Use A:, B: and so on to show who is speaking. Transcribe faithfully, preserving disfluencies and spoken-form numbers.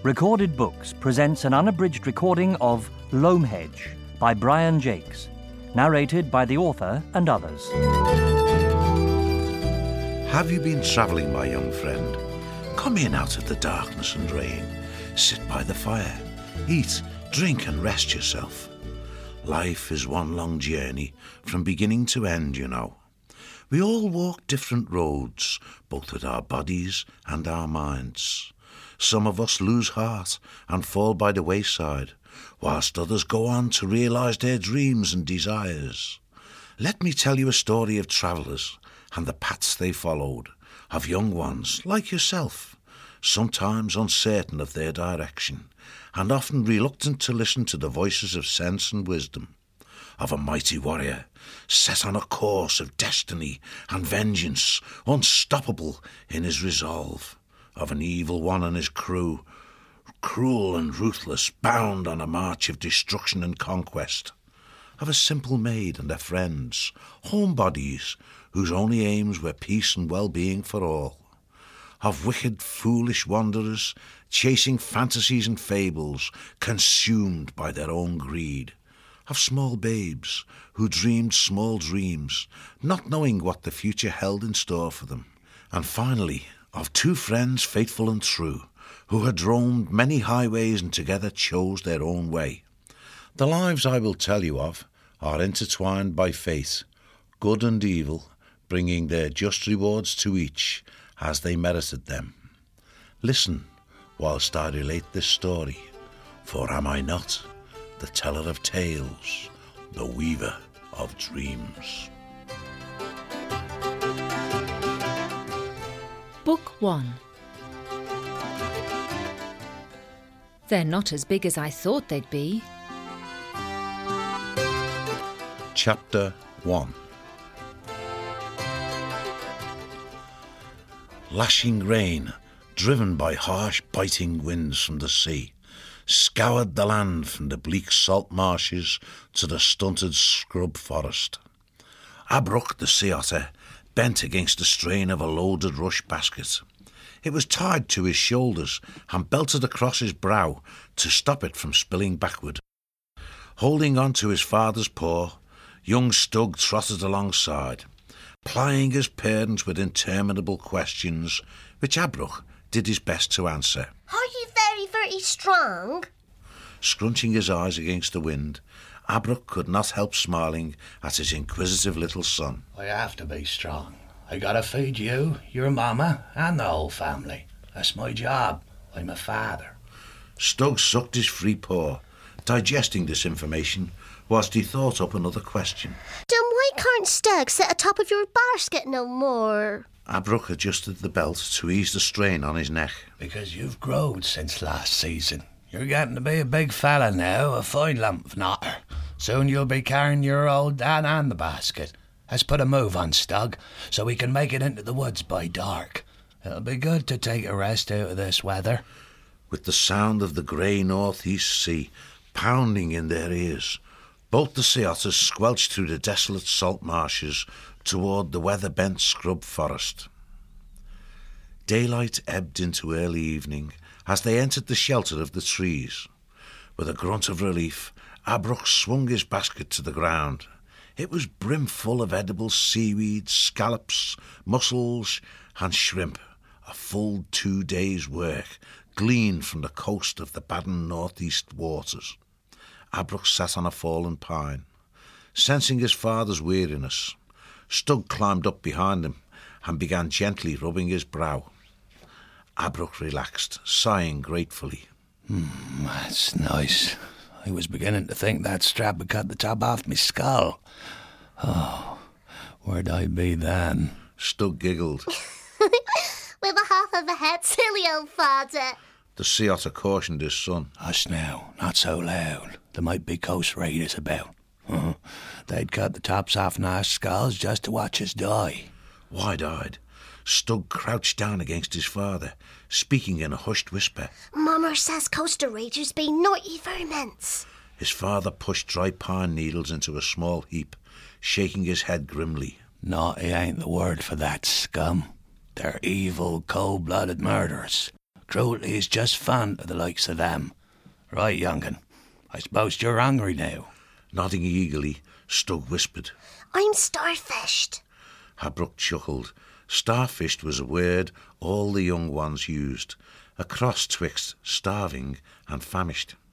A: Recorded Books presents an unabridged recording of Loamhedge by Brian Jakes, narrated by the author and others.
B: Have you been travelling, my young friend? Come in out of the darkness and rain. Sit by the fire. Eat, drink and rest yourself. Life is one long journey from beginning to end, you know. We all walk different roads, both with our bodies and our minds. Some of us lose heart and fall by the wayside, whilst others go on to realise their dreams and desires. Let me tell you a story of travellers and the paths they followed, of young ones like yourself, sometimes uncertain of their direction, and often reluctant to listen to the voices of sense and wisdom, of a mighty warrior set on a course of destiny and vengeance, unstoppable in his resolve, of an evil one and his crew, cruel and ruthless, bound on a march of destruction and conquest, of a simple maid and her friends, homebodies whose only aims were peace and well-being for all, of wicked, foolish wanderers chasing fantasies and fables, consumed by their own greed, of small babes who dreamed small dreams, not knowing what the future held in store for them, and finally, of two friends faithful and true, who had roamed many highways and together chose their own way. The lives I will tell you of are intertwined by fate, good and evil, bringing their just rewards to each as they merited them. Listen whilst I relate this story, for am I not the teller of tales, the weaver of dreams?
C: Book one. They're not as big as I thought they'd be.
B: Chapter one. Lashing rain, driven by harsh biting winds from the sea, scoured the land from the bleak salt marshes to the stunted scrub forest. Abroch the sea otter bent against the strain of a loaded rush basket. It was tied to his shoulders and belted across his brow to stop it from spilling backward. Holding on to his father's paw, young Stug trotted alongside, plying his parents with interminable questions, which Abroch did his best to answer.
D: Are you very, very strong?
B: Scrunching his eyes against the wind, Abroch could not help smiling at his inquisitive little son.
E: I have to be strong. I gotta feed you, your mama, and the whole family. That's my job. I'm a father.
B: Stug sucked his free paw, digesting this information, whilst he thought up another question.
D: Then why can't Stug sit atop of your basket no more?
B: Abroch adjusted the belt to ease the strain on his neck.
E: Because you've growed since last season. You're getting to be a big fella now, a fine lump of knotter. Soon you'll be carrying your old dad and the basket. Let's put a move on, Stug, so we can make it into the woods by dark. It'll be good to take a rest out of this weather.
B: With the sound of the grey north-east sea pounding in their ears, both the sea otters squelched through the desolate salt marshes toward the weather-bent scrub forest. Daylight ebbed into early evening as they entered the shelter of the trees. With a grunt of relief, Abroch swung his basket to the ground. It was brimful of edible seaweed, scallops, mussels and shrimp, a full two days' work, gleaned from the coast of the Baden northeast waters. Abroch sat on a fallen pine. Sensing his father's weariness, Stug climbed up behind him and began gently rubbing his brow. Abroch relaxed, sighing gratefully.
E: Hmm, that's nice. I was beginning to think that strap had cut the top off me skull. Oh, where'd I be then?
B: Stug giggled.
D: With a half of a head, silly old father.
B: The sea otter cautioned his son.
E: Hush now, not so loud. There might be coast raiders about. Uh-huh. They'd cut the tops off our skulls just to watch us die.
B: Wide-eyed, Stug crouched down against his father, speaking in a hushed whisper.
D: Mama says coastal raiders be naughty vermins.
B: His father pushed dry pine needles into a small heap, shaking his head grimly.
E: Naughty ain't the word for that scum. They're evil, cold-blooded murderers. Cruelty is just fun to the likes of them. Right, young'un, I suppose you're hungry now.
B: Nodding eagerly, Stug whispered.
D: I'm starfished.
B: Habrook chuckled. Starfished was a word all the young ones used, a cross twixt starving and famished.